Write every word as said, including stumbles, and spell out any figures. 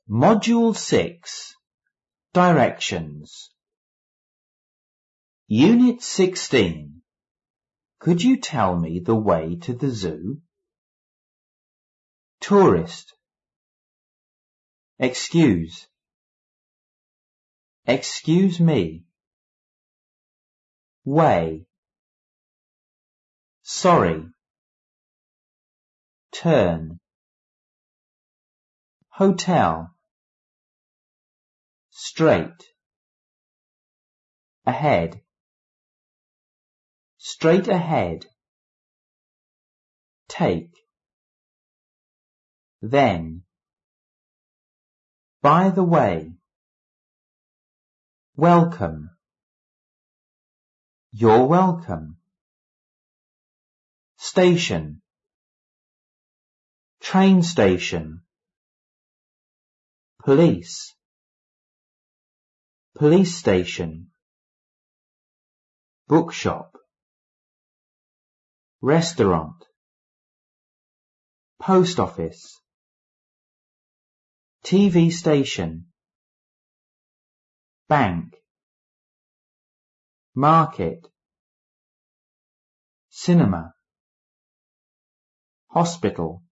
Module six. Directions. Unit sixteen. Could you tell me the way to the zoo? Tourist. Excuse. Excuse me. Way. Sorry. Turn. Hotel. Straight. Ahead. Straight ahead. Take. Then. By the way. Welcome. You're welcome. Station. Train station. Police. Police station. Bookshop. Restaurant. Post office. T V station. Bank. Market. Cinema. Hospital.